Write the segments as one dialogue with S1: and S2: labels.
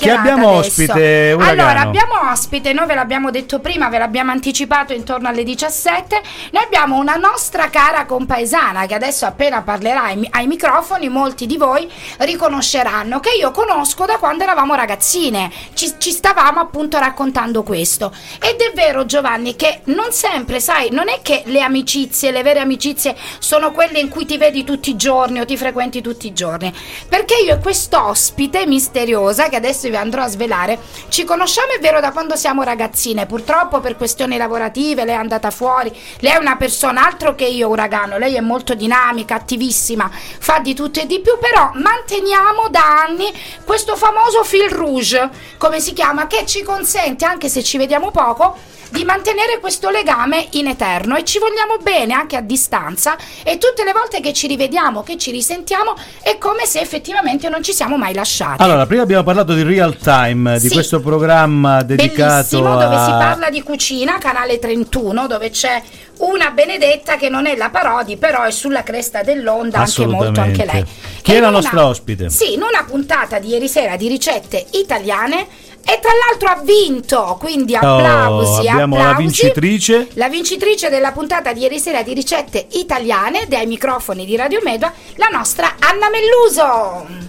S1: Che abbiamo ospite, Uragano?
S2: Allora, abbiamo ospite, noi ve l'abbiamo detto prima, ve l'abbiamo anticipato intorno alle 17. Noi abbiamo una nostra cara compaesana che adesso appena parlerà ai microfoni, molti di voi riconosceranno, che io conosco da quando eravamo ragazzine. Ci stavamo appunto raccontando questo. Ed è vero, Giovanni, che non sempre, sai, non è che le amicizie, le vere amicizie sono quelle in cui ti vedi tutti i giorni o ti frequenti tutti i giorni. Perché io e quest'ospite misteriosa, che adesso vi andrò a svelare, ci conosciamo, è vero, da quando siamo ragazzine. Purtroppo per questioni lavorative lei è andata fuori. Lei è una persona altro che io, Uragano, lei è molto dinamica, attivissima, fa di tutto e di più, però manteniamo da anni questo famoso fil rouge, come si chiama, che ci consente, anche se ci vediamo poco, di mantenere questo legame in eterno, e ci vogliamo bene anche a distanza, e tutte le volte che ci rivediamo, che ci risentiamo, è come se effettivamente non ci siamo mai lasciati.
S1: Allora, prima abbiamo parlato di Real Time, di questo programma dedicato
S2: dove si parla di cucina, canale 31, dove c'è una Benedetta che non è la Parodi, però è sulla cresta dell'onda, anche molto anche lei.
S1: Chi è la nostra ospite?
S2: Sì, in una puntata di ieri sera di ricette italiane, e tra l'altro ha vinto, quindi applausi.
S1: Abbiamo
S2: applausi.
S1: La vincitrice
S2: della puntata di ieri sera di ricette italiane, dai microfoni di Radio Medua, la nostra Anna Melluso.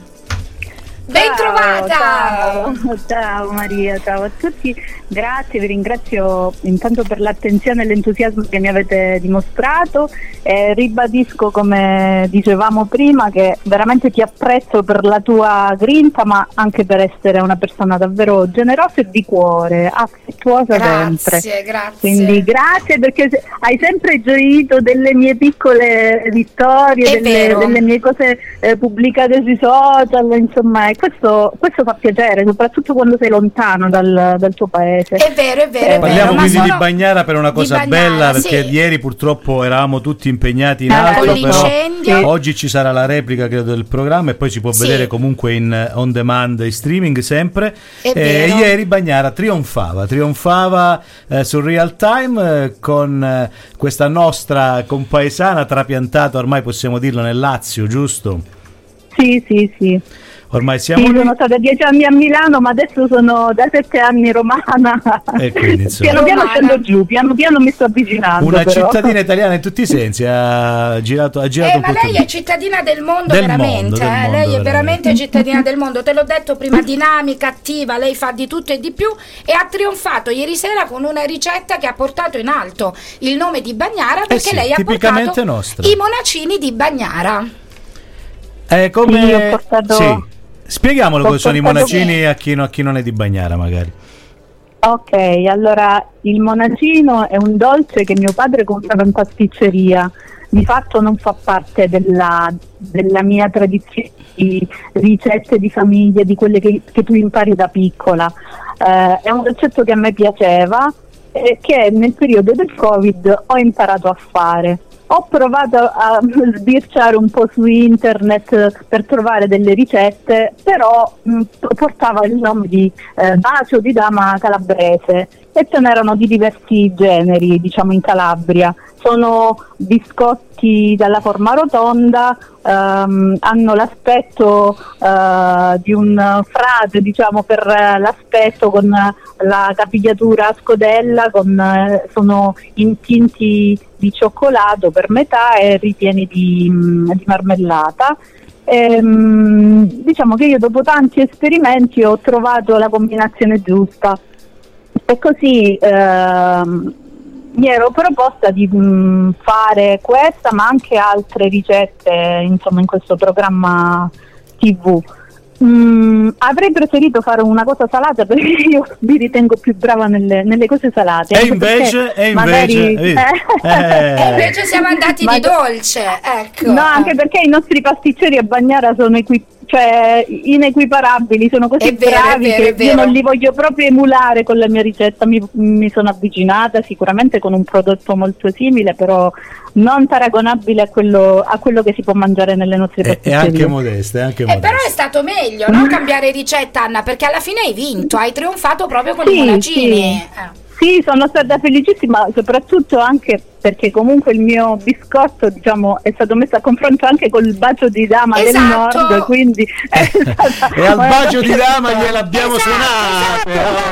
S2: Ben trovata!
S3: Ciao Maria, ciao a tutti, grazie, vi ringrazio intanto per l'attenzione e l'entusiasmo che mi avete dimostrato, e ribadisco, come dicevamo prima, che veramente ti apprezzo per la tua grinta, ma anche per essere una persona davvero generosa e di cuore, affettuosa sempre.
S2: Grazie.
S3: Quindi grazie, perché hai sempre gioito delle mie piccole vittorie, delle mie cose pubblicate sui social, insomma. Questo fa piacere, soprattutto quando sei lontano dal tuo paese.
S2: È vero.
S1: Parliamo quindi di Bagnara per una cosa bella, perché ieri purtroppo eravamo tutti impegnati in altro, però oggi ci sarà la replica, credo, del programma, e poi si può vedere comunque in on demand, in streaming sempre. Ieri Bagnara trionfava su Real Time con questa nostra compaesana trapiantata, ormai possiamo dirlo, nel Lazio, giusto?
S3: Sì.
S1: Ormai siamo
S3: sono stata 10 anni a Milano, ma adesso sono da 7 anni romana.
S1: E quindi,
S3: piano scendo giù, piano mi sto avvicinando.
S1: Una cittadina italiana in tutti i sensi, ha girato un po'.
S2: Ma lei è cittadina del mondo, veramente. Lei è veramente cittadina del mondo, te l'ho detto prima, dinamica, attiva, lei fa di tutto e di più, e ha trionfato ieri sera con una ricetta che ha portato in alto il nome di Bagnara, perché lei ha portato
S1: nostra.
S2: I monacini di Bagnara.
S1: Spieghiamolo cosa sono i monacini a chi non è di Bagnara, magari.
S3: Ok, allora il monacino è un dolce che mio padre comprava in pasticceria. Di fatto non fa parte della mia tradizione di ricette di famiglia, di quelle che tu impari da piccola. È un concetto che a me piaceva e che nel periodo del Covid ho imparato a fare. Ho provato a sbirciare un po' su internet per trovare delle ricette, però portava il nome di bacio di dama calabrese, e ce n'erano di diversi generi, diciamo, in Calabria. Sono biscotti dalla forma rotonda, hanno l'aspetto di un frate, diciamo, per l'aspetto, con la capigliatura a scodella, sono intinti di cioccolato per metà e ripieni di marmellata. Diciamo che io, dopo tanti esperimenti, ho trovato la combinazione giusta, e così mi ero proposta di fare questa, ma anche altre ricette, insomma, in questo programma TV. Avrei preferito fare una cosa salata, perché io mi ritengo più brava nelle cose salate.
S1: E invece
S2: siamo andati di dolce, ecco.
S3: No, anche perché i nostri pasticceri a Bagnara sono inequiparabili, sono così bravi che io non li voglio proprio emulare con la mia ricetta. Mi sono avvicinata sicuramente con un prodotto molto simile, però non paragonabile a quello che si può mangiare nelle nostre pasticcerie.
S1: È anche modesta.
S2: Però è stato meglio, no? Cambiare ricetta, Anna, perché alla fine hai vinto, hai trionfato proprio con i monacini.
S3: Sì, sono stata felicissima, soprattutto anche perché comunque il mio biscotto, diciamo, è stato messo a confronto anche col bacio di dama del nord, quindi
S1: e al bacio di dama gliel'abbiamo suonato,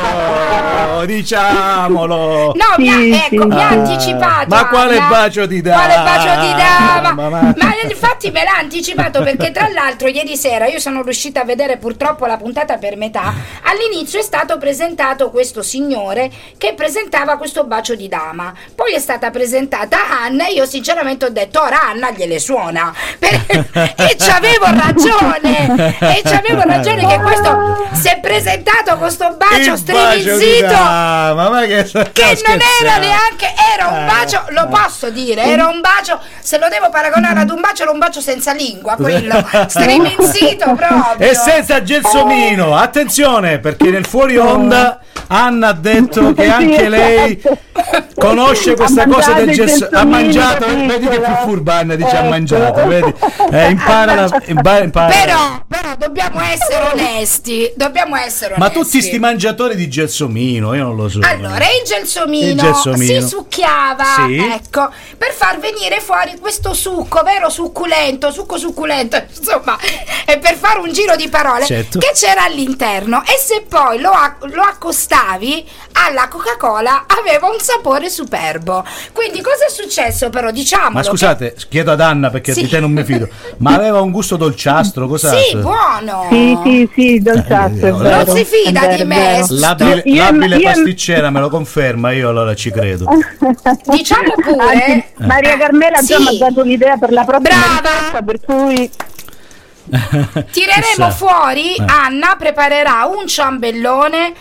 S1: diciamolo.
S2: No, mi ha anticipato.
S1: Ma quale bacio di dama?
S2: Quale bacio di dama? Ma infatti me l'ha anticipato, perché tra l'altro ieri sera io sono riuscita a vedere purtroppo la puntata per metà. All'inizio è stato presentato questo signore che presentava questo bacio di dama, poi è stata presentata Anna e io sinceramente ho detto ora Anna gliele suona e c'avevo ragione che questo si è presentato con sto bacio striminzito che non era neanche, era un bacio, lo posso dire, era un bacio, se lo devo paragonare ad un bacio era un bacio senza lingua, quello striminzito proprio
S1: e senza gelsomino. Attenzione, perché nel fuori onda Anna ha detto che anche lei conosce questa cosa del gelsomino. Ha mangiato, vedi che più furba Anna dice ha mangiato, vedi? Impara.
S2: Però dobbiamo essere onesti.
S1: Ma tutti sti mangiatori di gelsomino, io non lo so.
S2: Allora, il gelsomino si succhiava, ecco, per far venire fuori questo succo, vero, succulento, insomma, e per fare un giro di parole, certo, che c'era all'interno, e se poi lo accostavi alla Coca-Cola aveva un sapore superbo. Quindi cosa è successo però? Diciamo.
S1: Ma scusate, chiedo ad Anna perché di te non mi fido. Ma aveva un gusto dolciastro, cosa?
S2: Sì, buono.
S3: Sì, dolciastro.
S2: Non si fida di me.
S1: L'abile pasticcera me lo conferma, io allora ci credo.
S2: Diciamo pure.
S3: Maria Carmela già mi ha dato l'idea per la prossima ricetta, per cui
S2: tireremo fuori. Anna preparerà un ciambellone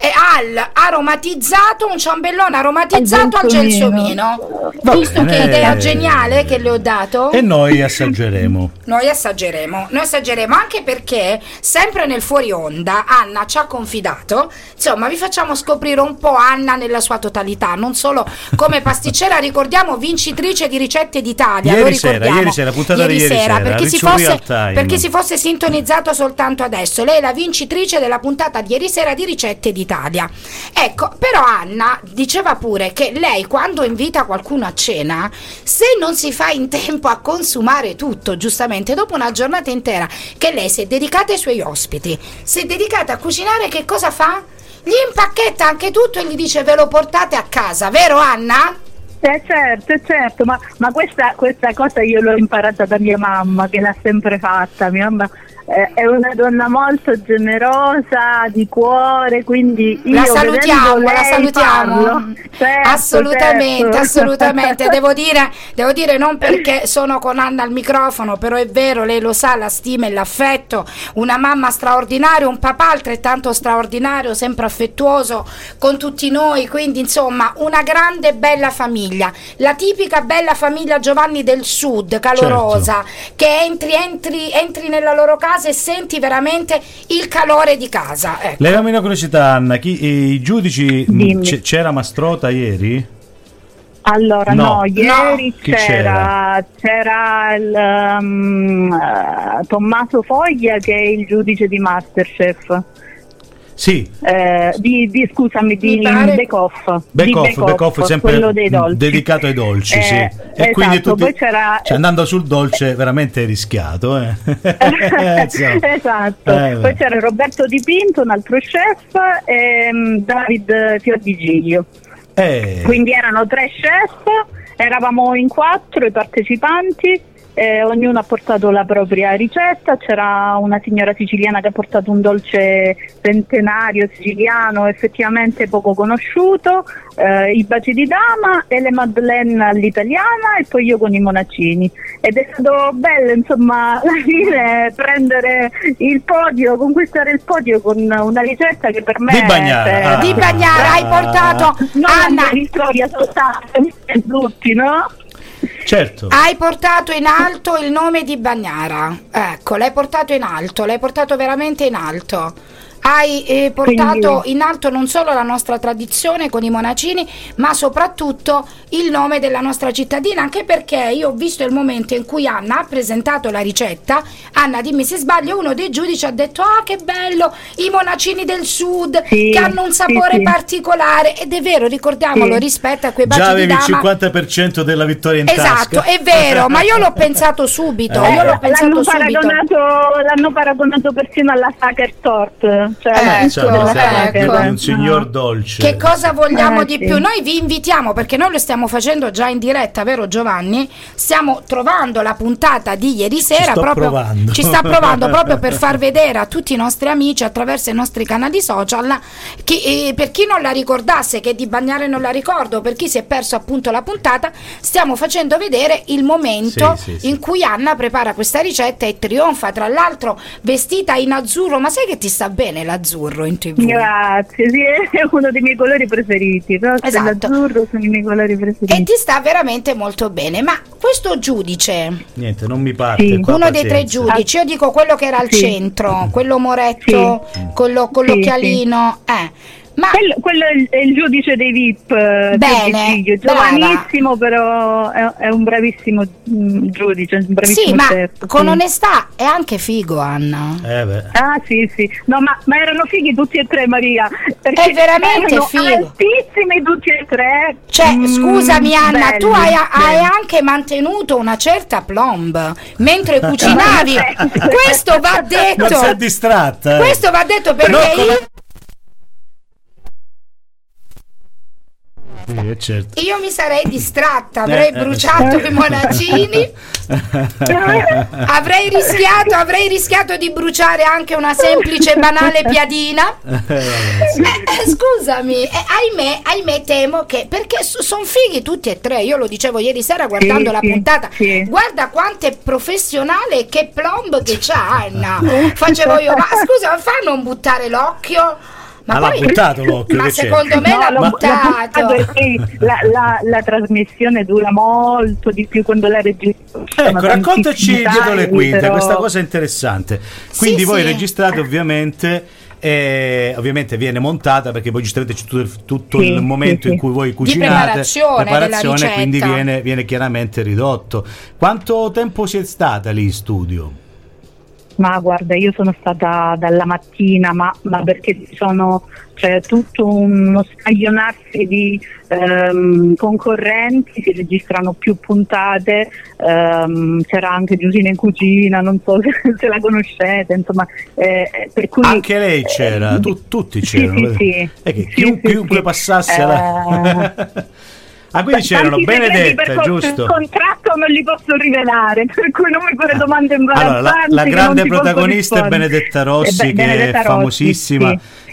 S2: un ciambellone aromatizzato al gelsomino. Visto che idea geniale che le ho dato,
S1: e noi assaggeremo
S2: anche perché sempre nel fuori onda Anna ci ha confidato, insomma vi facciamo scoprire un po' Anna nella sua totalità, non solo come pasticcera, ricordiamo vincitrice di Ricette d'Italia,
S1: ieri sera, puntata di ieri sera,
S2: perché si fosse sintonizzato soltanto adesso, lei è la vincitrice della puntata di ieri sera di Ricette d'Italia. Ecco, però Anna diceva pure che lei quando invita qualcuno a cena, se non si fa in tempo a consumare tutto, giustamente dopo una giornata intera che lei si è dedicata ai suoi ospiti, si è dedicata a cucinare, che cosa fa? Gli impacchetta anche tutto e gli dice ve lo portate a casa, vero Anna?
S3: Certo, ma questa cosa io l'ho imparata da mia mamma, che l'ha sempre fatta. Mia mamma è una donna molto generosa di cuore, quindi io
S2: la salutiamo.
S3: Certo,
S2: assolutamente. Devo dire non perché sono con Anna al microfono, però è vero, lei lo sa, la stima e l'affetto, una mamma straordinaria, un papà altrettanto straordinario, sempre affettuoso con tutti noi, quindi insomma una grande bella famiglia, la tipica bella famiglia Giovanni del Sud, calorosa, certo, che entri nella loro casa e senti veramente il calore di casa, ecco.
S1: Leviamo una curiosità, Anna, i giudici, c'era Mastrota ieri?
S3: Allora no, ieri c'era il Tommaso Foglia, che è il giudice di Masterchef.
S1: Sì.
S3: Di Bake Off,
S1: sempre
S3: quello dei dolci,
S1: dedicato ai dolci, sì. E
S3: esatto,
S1: quindi tutti,
S3: poi c'era,
S1: andando sul dolce veramente rischiato,
S3: esatto. Poi c'era Roberto Di Pinto, un altro chef, e David Fiordigilio. Quindi erano 3 chef, eravamo in 4 i partecipanti. Ognuno ha portato la propria ricetta. C'era una signora siciliana che ha portato un dolce centenario siciliano effettivamente poco conosciuto, i baci di dama e le madeleine all'italiana, e poi io con i monacini, ed è stato bello insomma alla fine prendere il podio, conquistare il podio con una ricetta che per me
S1: di Bagnara
S2: hai portato
S3: Anna di storia soltanto tutti, no?
S1: Certo.
S2: Hai portato in alto il nome di Bagnara, ecco, l'hai portato veramente in alto. hai portato in alto non solo la nostra tradizione con i monacini, ma soprattutto il nome della nostra cittadina, anche perché io ho visto il momento in cui Anna ha presentato la ricetta. Anna, dimmi se sbaglio, uno dei giudici ha detto: ah, che bello, i monacini del sud che hanno un sapore particolare, ed è vero, ricordiamolo, rispetto a quei baci di dama.
S1: Già avevi il 50% della vittoria in tasca.
S2: Esatto, è vero, ma io l'ho pensato subito.
S3: L'hanno paragonato persino alla Sacher Tort, cioè
S1: un signor dolce.
S2: Che cosa vogliamo di più? Noi vi invitiamo, perché noi lo stiamo facendo già in diretta, vero Giovanni? Stiamo trovando la puntata di ieri sera, ci sta provando proprio per far vedere a tutti i nostri amici attraverso i nostri canali social, per chi non la ricordasse, che di Bagnare non la ricordo, per chi si è perso appunto la puntata, stiamo facendo vedere il momento in cui Anna prepara questa ricetta e trionfa, tra l'altro vestita in azzurro. Ma sai che ti sta bene l'azzurro in TV?
S3: Grazie, sì, è uno dei miei colori preferiti. L'azzurro sono i miei colori preferiti.
S2: E ti sta veramente molto bene. Ma questo giudice,
S1: niente, non mi parte qua,
S2: uno dei tre giudici, io dico quello che era al centro, quello moretto con l'occhialino, ma
S3: quello è il giudice dei VIP,
S2: bene,
S3: giovanissimo, però è un bravissimo giudice, un bravissimo chef,
S2: con onestà è anche figo, Anna.
S3: Sì. No, ma erano fighi tutti e tre, Maria, perché
S2: è veramente figo,
S3: altissimi tutti e tre.
S2: Cioè, scusami Anna, belli, tu hai anche mantenuto una certa plomb mentre cucinavi. Questo va detto.
S1: Non sei distratta.
S2: Questo va detto perché
S1: certo.
S2: Io mi sarei distratta, avrei bruciato i monacini, avrei rischiato di bruciare anche una semplice banale piadina. Scusami, ahimè temo che, perché sono fighi tutti e tre. Io lo dicevo ieri sera guardando la puntata, guarda quanto è professionale e che plomb che c'ha Anna. Facevo io, ma scusa, fa non buttare l'occhio?
S1: Ma l'ha buttato l'occhio,
S2: ma secondo me l'ha buttato.
S3: La trasmissione dura molto di più quando la registrano.
S1: Ecco, raccontaci dietro le quinte, questa cosa è interessante. Quindi voi registrate ovviamente viene montata, perché poi giustamente c'è tutto il momento in cui voi cucinate, preparazione, quindi viene chiaramente ridotto. Quanto tempo siete stata lì in studio?
S3: Ma guarda, io sono stata dalla mattina, ma perché c'è tutto uno scaglionarsi di concorrenti, si registrano più puntate, c'era anche Giusina in cucina, non so se la conoscete, insomma, per cui
S1: anche lei c'era, tutti c'erano, chiunque passasse quindi c'erano Benedetta, giusto?
S3: Il contratto non li posso rivelare, per cui non mi fare domande imbarazzanti.
S1: Allora, la grande protagonista è Benedetta Rossi, che è famosissima,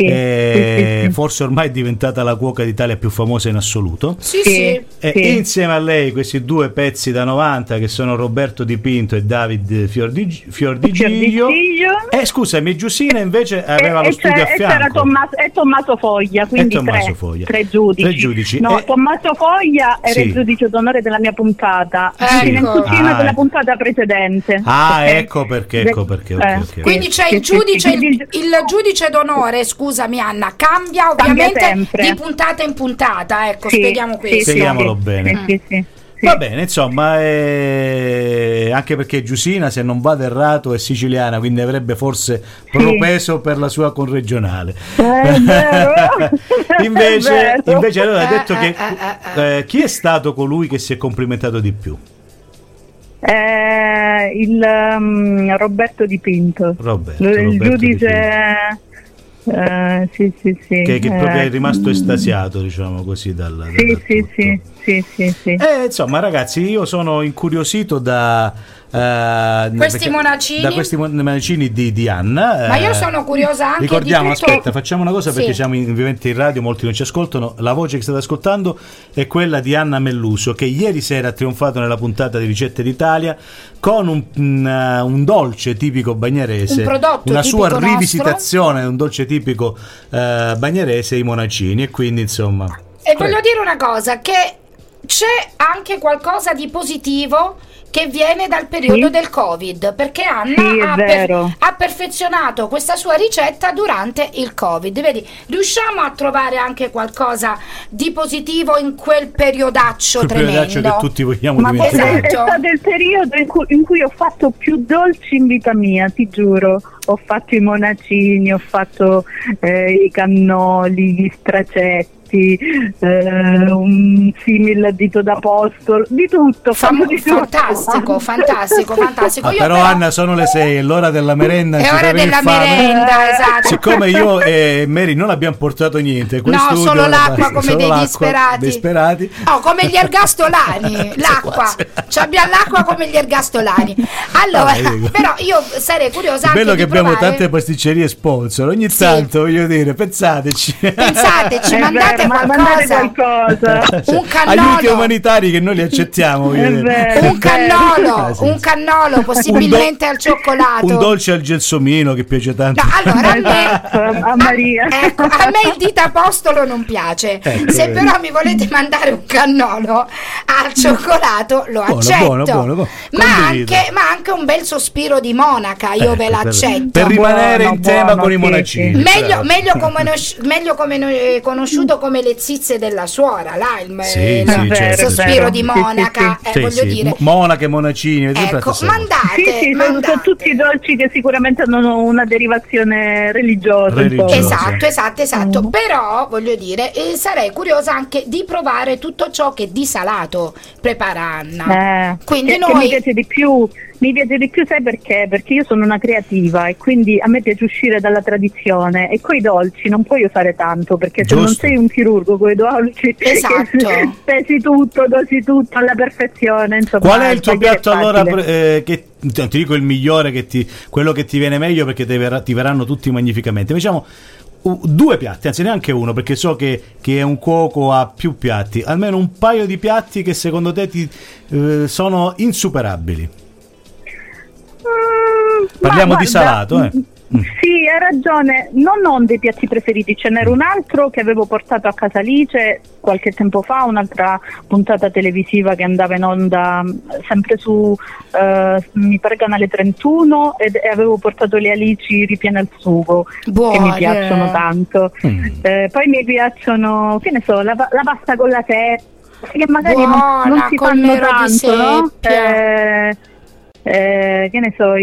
S1: forse ormai è diventata la cuoca d'Italia più famosa in assoluto. Insieme a lei questi due pezzi da 90 che sono Roberto Di Pinto e David Fiordigiglio. Scusami, Giusina invece aveva lo studio a fianco.
S3: C'era Tommaso Foglia, quindi tre giudici. No, Tommaso Foglia era il giudice d'onore della mia puntata, in cucina della puntata precedente.
S1: Ecco perché. Okay.
S2: Quindi c'è il giudice, il giudice d'onore, scusami Anna, cambia ovviamente di puntata in puntata, ecco, spieghiamo questo.
S1: Spieghiamolo bene. Va bene, insomma, anche perché Giusina, se non vado errato, è siciliana, quindi avrebbe forse propeso per la sua conregionale. Invece allora ha detto che chi è stato colui che si è complimentato di più?
S3: Roberto Di Pinto. Il giudice. Che proprio è rimasto estasiato, diciamo così, dal
S1: insomma, ragazzi, io sono incuriosito da
S2: questi
S1: monacini di Anna.
S2: Ma io sono curiosa anche
S1: ricordiamo,
S2: di tutto.
S1: aspetta, facciamo una cosa, perché siamo ovviamente in radio, molti non ci ascoltano. La voce che state ascoltando è quella di Anna Melluso, che ieri sera ha trionfato nella puntata di Ricette d'Italia con un dolce tipico bagnarese, una sua rivisitazione di un dolce tipico bagnarese, i monacini. E quindi insomma,
S2: voglio dire una cosa, che c'è anche qualcosa di positivo che viene dal periodo del Covid, perché Anna ha perfezionato questa sua ricetta durante il Covid. Vedi, riusciamo a trovare anche qualcosa di positivo in quel periodaccio tremendo
S1: che tutti vogliamo
S3: dimenticare. È stato il periodo in cui ho fatto più dolci in vita mia, ti giuro. Ho fatto i monacini, ho fatto i cannoli, gli stracetti, un simile dito d'apostolo, di tutto.
S2: Fantastico.
S1: Però Anna, sono le 6, è l'ora della merenda.
S2: È ora della merenda, esatto.
S1: Siccome io e Mary non abbiamo portato niente,
S2: no, solo l'acqua come dei disperati. Oh, come gli ergastolani, l'acqua. Abbiamo l'acqua come gli ergastolani. Allora, però io sarei curiosa anche
S1: bello che
S2: provare.
S1: Abbiamo tante pasticcerie sponsor, ogni tanto voglio dire, pensateci,
S2: mandate qualcosa. Un cannolo.
S1: Aiuti umanitari che noi li accettiamo.
S2: Un cannolo, possibilmente al cioccolato.
S1: Un dolce al gelsomino che piace tanto.
S2: No, allora a Maria. Ecco, a me il dito apostolo non piace. Se però mi volete mandare un cannolo al cioccolato lo accetto.
S1: Buono.
S2: Ma anche un bel sospiro di monaca, io ve l'accetto.
S1: Per rimanere in tema con i monacini.
S2: Meglio conosciuto come le zizze della suora, là il sospiro di monaca, voglio dire.
S1: Monache, monacini,
S2: ecco, mandate.
S3: Sono tutti dolci che sicuramente hanno una derivazione religiosa.
S2: Esatto. Però voglio dire, sarei curiosa anche di provare tutto ciò che di salato prepara Anna. Quindi
S3: che mi piace di più. Sai perché? Perché io sono una creativa e quindi a me piace uscire dalla tradizione, e coi dolci non puoi usare tanto, perché se non sei un chirurgo coi dolci, pesi tutto, dosi tutto alla perfezione, insomma.
S1: Qual è il tuo piatto allora che ti dico il migliore, quello che ti viene meglio, perché ti verranno tutti magnificamente, diciamo 2 piatti, anzi neanche uno, perché so che un cuoco ha più piatti, almeno un paio di piatti che secondo te sono insuperabili. Parliamo di salato,
S3: Sì, hai ragione, non ho dei piatti preferiti, ce n'era un altro che avevo portato a casa Alice qualche tempo fa, un'altra puntata televisiva che andava in onda sempre su mi pare canale 31, e avevo portato le alici ripiene al sugo. Buone. Che mi piacciono tanto. Poi mi piacciono, che ne so, la pasta con la testa, che magari non si fanno tanto, no? Che ne so,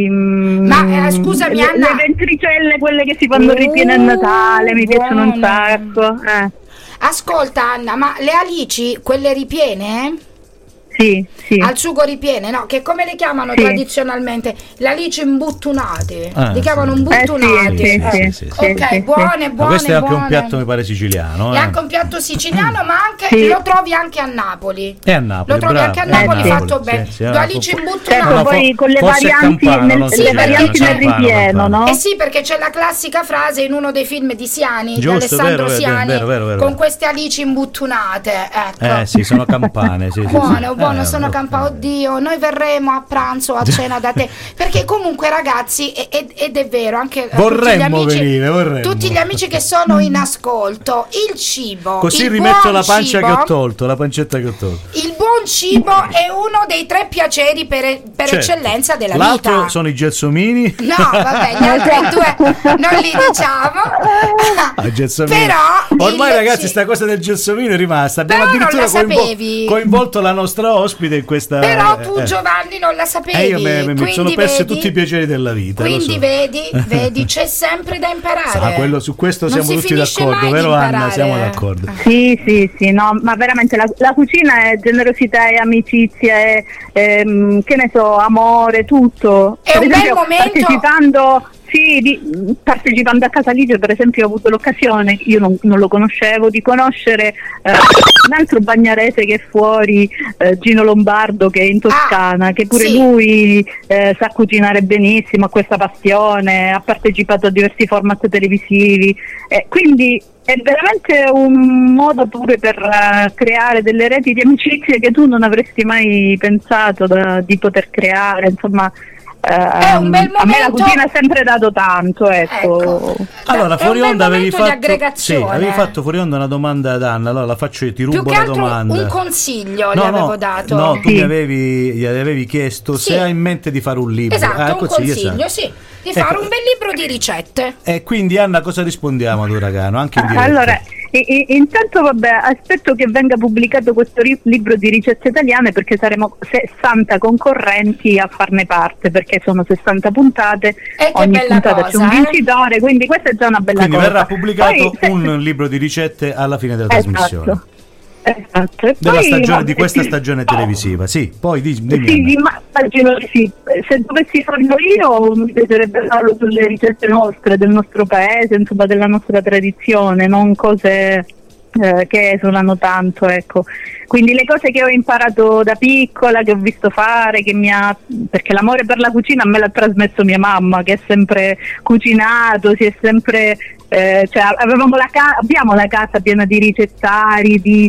S2: scusami Anna,
S3: le ventricelle, quelle che si fanno ripiene a Natale, mi piacciono un sacco.
S2: Ascolta Anna, ma le alici, quelle ripiene?
S3: Sì.
S2: Al sugo ripiene, no? Che come le chiamano tradizionalmente? Le alici imbuttunate. Li chiamano imbuttunate. Ok, buone.
S1: Ma questo è anche un piatto, mi pare, siciliano.
S2: È anche un piatto siciliano, ma anche lo trovi anche a Napoli. Lo trovi anche a Napoli, fatto bene. Le alici imbuttunate.
S3: Poi con le varianti nel ripieno, no?
S2: Sì, perché c'è la classica frase in uno dei film di Siani, di Alessandro Siani, con queste alici imbuttunate. Ecco.
S1: Sì, sono campane.
S2: Buono, sono oddio, noi verremo a pranzo, a cena da te, perché comunque ragazzi, ed è vero, anche tutti gli amici che sono in ascolto, il cibo,
S1: così rimetto la pancia che ho tolto, la pancetta che ho tolto.
S2: Il buon cibo è uno dei 3 piaceri per eccellenza della vita.
S1: L'altro sono i gelsomini.
S2: No, vabbè, gli altri 2 non li diciamo. Però
S1: ormai ragazzi, sta cosa del gelsomino è rimasta. Abbiamo addirittura coinvolto la nostra ospite in questa.
S2: Però tu Giovanni non la sapevi.
S1: Io mi sono perso tutti i piaceri della vita.
S2: Quindi vedi, c'è sempre da imparare.
S1: Su questo siamo tutti d'accordo, vero Anna? Siamo d'accordo.
S3: Sì, no, ma veramente la cucina è generosità, è amicizia, è che ne so, amore, tutto.
S2: È un bel momento.
S3: Partecipando a Casa Ligia, per esempio, ho avuto l'occasione, io non lo conoscevo, di conoscere un altro bagnarese che è fuori, Gino Lombardo, che è in Toscana, che pure lui sa cucinare benissimo, ha questa passione, ha partecipato a diversi format televisivi, quindi è veramente un modo pure per creare delle reti di amicizie che tu non avresti mai pensato di poter creare, insomma.
S2: È un bel momento.
S3: A me la cucina ha sempre dato tanto, ecco.
S1: Allora, fuori onda avevi
S2: avevi
S1: fatto fuori onda una domanda ad Anna, allora la faccio io, ti rubo
S2: più che
S1: la
S2: altro
S1: domanda.
S2: Un consiglio gli avevo dato.
S1: No, tu gli avevi chiesto se ha in mente di fare un libro.
S2: Esatto, un consiglio, di fare un bel libro di ricette.
S1: E quindi Anna, cosa rispondiamo ad Uragano? Anche in diretta.
S3: Allora, intanto aspetto che venga pubblicato questo libro di ricette italiane, perché saremo 60 concorrenti a farne parte, perché sono 60 puntate, ogni puntata c'è un vincitore, quindi questa è già una bella cosa.
S1: Quindi verrà pubblicato un libro di ricette alla fine della trasmissione.
S3: Esatto.
S1: Di questa stagione televisiva. Sì, poi dimmi.
S3: Sì, ma immagino di sì. Se dovessi farlo io, mi piacerebbe farlo sulle ricette nostre, del nostro paese, insomma, della nostra tradizione, non cose che esulano tanto, ecco. Quindi le cose che ho imparato da piccola, che ho visto fare, perché l'amore per la cucina a me l'ha trasmesso mia mamma, che ha sempre cucinato, si è sempre abbiamo la casa piena di ricettari, di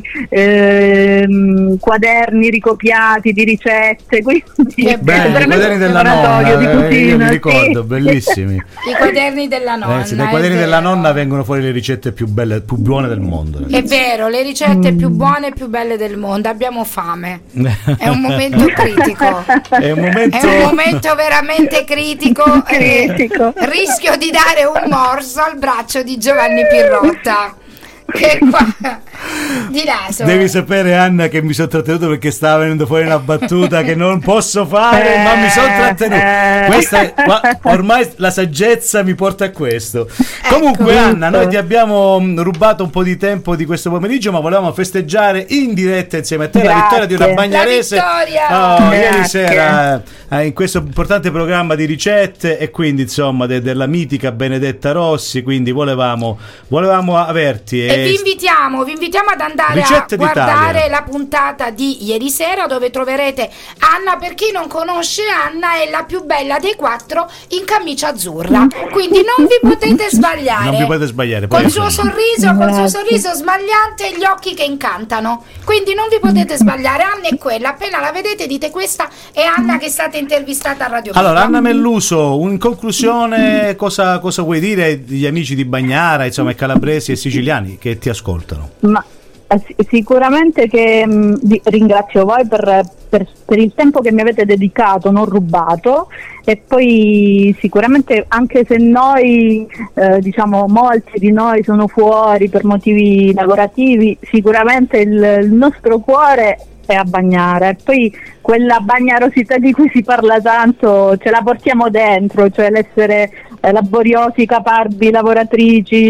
S3: quaderni ricopiati di ricette, quindi
S1: i quaderni della nonna,
S3: di cucina,
S1: io mi ricordo, bellissimi.
S2: I quaderni della nonna.
S1: Dai quaderni della nonna vengono fuori le ricette più belle, più buone del mondo.
S2: È vero, le ricette più buone e più belle del mondo. Abbiamo fame. È un momento critico. È un momento veramente critico. Rischio di dare un morso al braccio di Giovanni Pirrotta, che qua di naso.
S1: Devi sapere, Anna, che mi sono trattenuto perché stava venendo fuori una battuta che non posso fare, ma mi sono trattenuto. Ormai la saggezza mi porta a questo. Comunque, Anna, noi ti abbiamo rubato un po' di tempo di questo pomeriggio, ma volevamo festeggiare in diretta insieme a te la vittoria di una bagnarese ieri sera in questo importante programma di ricette, e quindi insomma della mitica Benedetta Rossi. Quindi volevamo averti
S2: e vi invitiamo ad andare a guardare la puntata di ieri sera, dove troverete Anna. Per chi non conosce Anna, è la più bella dei 4 in camicia azzurra, quindi non vi potete sbagliare. Col suo sorriso smagliante e gli occhi che incantano, quindi non vi potete sbagliare. Anna è quella, appena la vedete dite: questa è Anna che è stata intervistata a Radio
S1: Allora, Anna Melluso, in conclusione, cosa vuoi dire agli amici di Bagnara, insomma, calabresi e siciliani che ti ascoltano?
S3: Ma sicuramente che ringrazio voi per il tempo che mi avete dedicato, non rubato, e poi sicuramente, anche se noi molti di noi sono fuori per motivi lavorativi, sicuramente il nostro cuore è a Bagnara, e poi quella bagnerosità di cui si parla tanto ce la portiamo dentro, cioè l'essere laboriosi, caparbi, lavoratrici,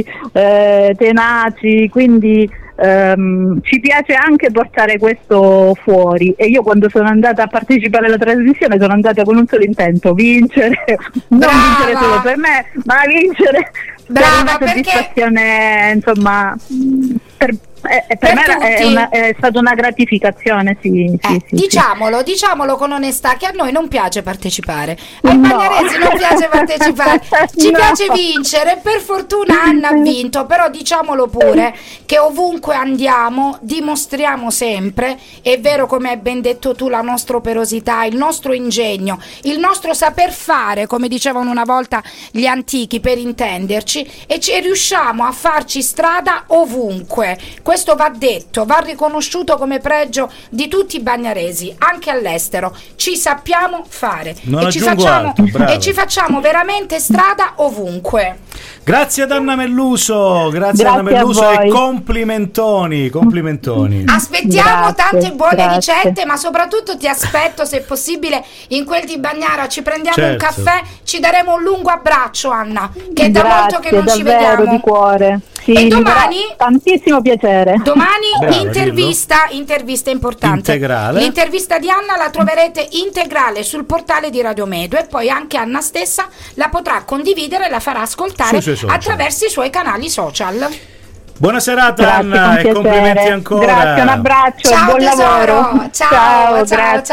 S3: tenaci, vincitrici, ci piace anche portare questo fuori. E io, quando sono andata a partecipare alla trasmissione, sono andata con un solo intento: vincere, non vincere solo per me, ma vincere per una soddisfazione, insomma, per me è stata una gratificazione, sì.
S2: Diciamolo con onestà, che a noi non piace partecipare, ai bagnaresi non piace partecipare, ci piace vincere. Per fortuna Anna ha vinto, però diciamolo pure che ovunque andiamo dimostriamo sempre, è vero, come hai ben detto tu, la nostra operosità, il nostro ingegno, il nostro saper fare, come dicevano una volta gli antichi, per intenderci, e riusciamo a farci strada ovunque. Questo va detto, va riconosciuto come pregio di tutti i bagnaresi, anche all'estero. Ci sappiamo fare e ci facciamo veramente strada ovunque.
S1: Grazie ad Anna Melluso, e complimentoni. Aspettiamo
S2: tante buone ricette, ma soprattutto ti aspetto, se possibile, in quel di Bagnara. Ci prendiamo un caffè, ci daremo un lungo abbraccio, Anna, che è da molto che non ci vediamo.
S3: Di cuore. Sì,
S2: e domani
S3: tantissimo piacere.
S2: Domani intervista importante.
S1: Integrale.
S2: L'intervista di Anna la troverete integrale sul portale di Radio Medo, e poi anche Anna stessa la potrà condividere e la farà ascoltare attraverso i suoi canali social.
S1: Buona serata, Anna, e complimenti ancora.
S3: Grazie, un abbraccio,
S2: ciao,
S3: buon
S2: tesoro.
S3: lavoro.
S2: Ciao, grazie.